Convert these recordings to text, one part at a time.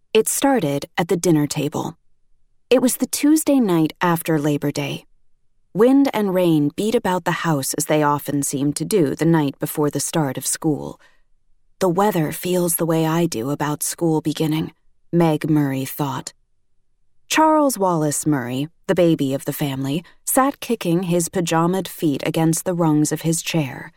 It started at the dinner table. It was the Tuesday night after Labor Day. Wind and rain beat about the house as they often seemed to do the night before the start of school. The weather feels the way I do about school beginning, Meg Murray thought. Charles Wallace Murray, the baby of the family, sat kicking his pajamaed feet against the rungs of his chair.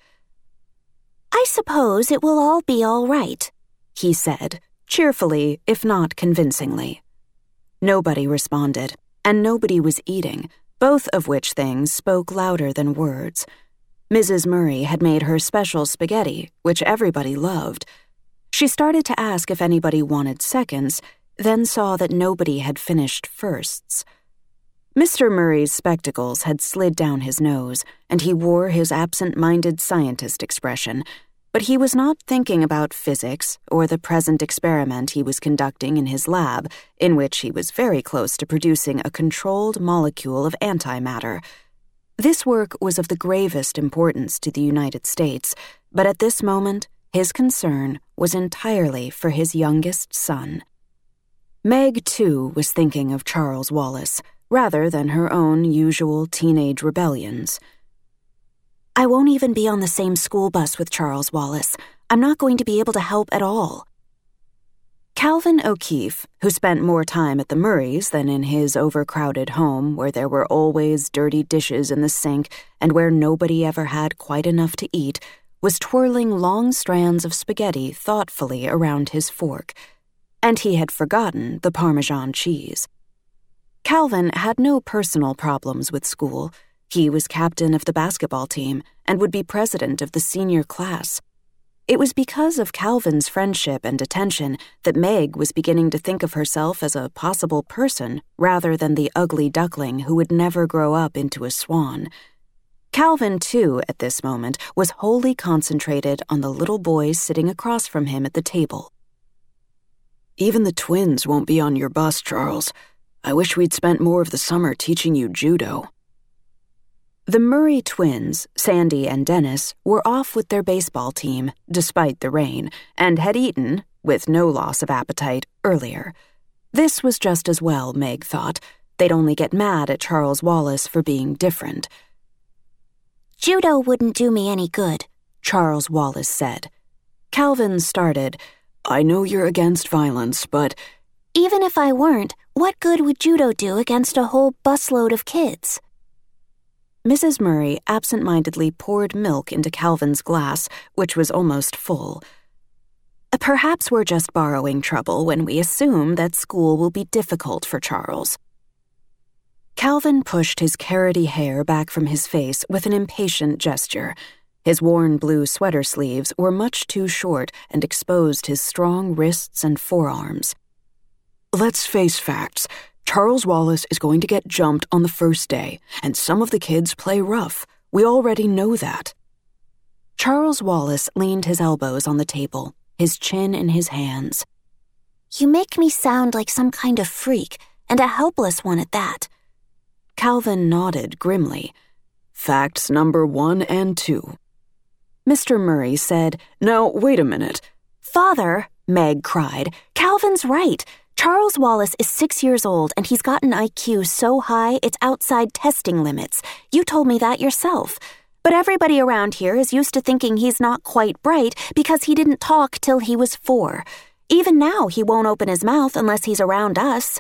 "I suppose it will all be all right," he said, cheerfully, if not convincingly. Nobody responded, and nobody was eating, both of which things spoke louder than words. Mrs. Murray had made her special spaghetti, which everybody loved. She started to ask if anybody wanted seconds, then saw that nobody had finished firsts. Mr. Murray's spectacles had slid down his nose, and he wore his absent-minded scientist expression, but he was not thinking about physics or the present experiment he was conducting in his lab, in which he was very close to producing a controlled molecule of antimatter. This work was of the gravest importance to the United States, but at this moment, his concern was entirely for his youngest son. Meg, too, was thinking of Charles Wallace, rather than her own usual teenage rebellions. "I won't even be on the same school bus with Charles Wallace. I'm not going to be able to help at all." Calvin O'Keefe, who spent more time at the Murrays than in his overcrowded home where there were always dirty dishes in the sink and where nobody ever had quite enough to eat, was twirling long strands of spaghetti thoughtfully around his fork. And he had forgotten the Parmesan cheese. Calvin had no personal problems with school. He was captain of the basketball team and would be president of the senior class. It was because of Calvin's friendship and attention that Meg was beginning to think of herself as a possible person rather than the ugly duckling who would never grow up into a swan. Calvin, too, at this moment, was wholly concentrated on the little boy sitting across from him at the table. "Even the twins won't be on your bus, Charles. I wish we'd spent more of the summer teaching you judo." The Murray twins, Sandy and Dennis, were off with their baseball team, despite the rain, and had eaten, with no loss of appetite, earlier. This was just as well, Meg thought. They'd only get mad at Charles Wallace for being different. "Judo wouldn't do me any good," Charles Wallace said. Calvin started, "I know you're against violence, but—" "Even if I weren't, what good would judo do against a whole busload of kids?" Mrs. Murray absent-mindedly poured milk into Calvin's glass, which was almost full. "Perhaps we're just borrowing trouble when we assume that school will be difficult for Charles." Calvin pushed his carroty hair back from his face with an impatient gesture. His worn blue sweater sleeves were much too short and exposed his strong wrists and forearms. "Let's face facts. Charles Wallace is going to get jumped on the first day, and some of the kids play rough. We already know that." Charles Wallace leaned his elbows on the table, his chin in his hands. "You make me sound like some kind of freak, and a helpless one at that." Calvin nodded grimly. "Facts number 1 and 2. Mr. Murray said, "Now, wait a minute." "Father," Meg cried, "Calvin's right. Charles Wallace is 6 years old, and he's got an IQ so high it's outside testing limits. You told me that yourself. But everybody around here is used to thinking he's not quite bright because he didn't talk till he was 4. Even now, he won't open his mouth unless he's around us."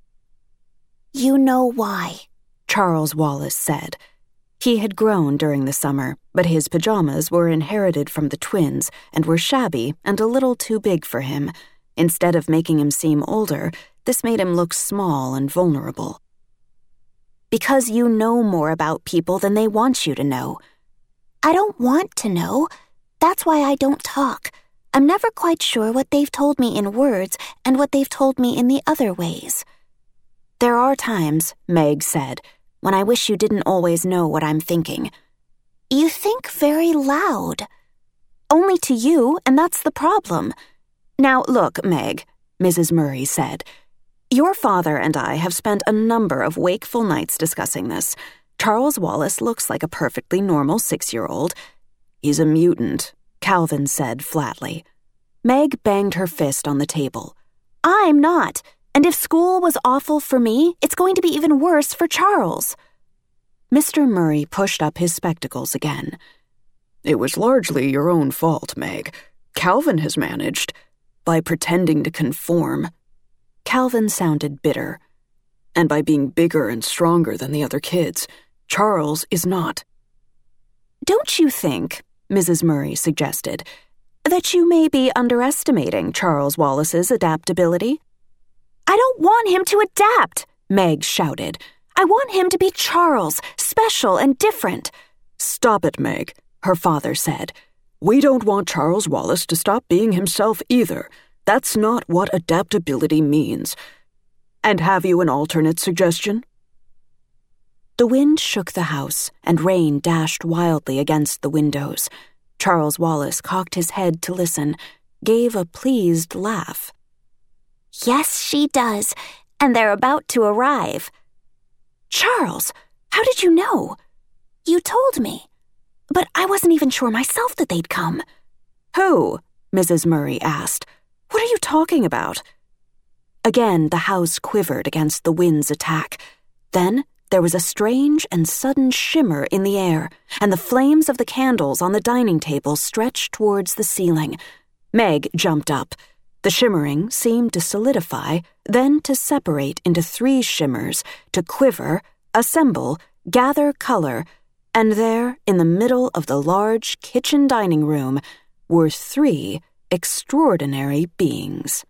"You know why," Charles Wallace said. He had grown during the summer, but his pajamas were inherited from the twins and were shabby and a little too big for him. Instead of making him seem older, this made him look small and vulnerable. "Because you know more about people than they want you to know." "I don't want to know. That's why I don't talk. I'm never quite sure what they've told me in words and what they've told me in the other ways." "There are times," Meg said, "when I wish you didn't always know what I'm thinking." "You think very loud." "Only to you, and that's the problem. Now, look, Meg," Mrs. Murray said, "your father and I have spent a number of wakeful nights discussing this. Charles Wallace looks like a perfectly normal 6-year-old. He's a mutant," Calvin said flatly. Meg banged her fist on the table. I'm not. And if school was awful for me, it's going to be even worse for Charles. Mr. Murray pushed up his spectacles again. It was largely your own fault, Meg. Calvin has managed, by pretending to conform. Calvin sounded bitter. And by being bigger and stronger than the other kids, Charles is not. Don't you think, Mrs. Murray suggested, that you may be underestimating Charles Wallace's adaptability? I don't want him to adapt, Meg shouted. I want him to be Charles, special and different. Stop it, Meg, her father said. We don't want Charles Wallace to stop being himself either. That's not what adaptability means. And have you an alternate suggestion? The wind shook the house, and rain dashed wildly against the windows. Charles Wallace cocked his head to listen, gave a pleased laugh. Yes, she does, and they're about to arrive. Charles, how did you know? You told me, but I wasn't even sure myself that they'd come. Who? Mrs. Murray asked. What are you talking about? Again, the house quivered against the wind's attack. Then there was a strange and sudden shimmer in the air, and the flames of the candles on the dining table stretched towards the ceiling. Meg jumped up. The shimmering seemed to solidify, then to separate into 3 shimmers, to quiver, assemble, gather color, and there, in the middle of the large kitchen dining room, were 3 extraordinary beings.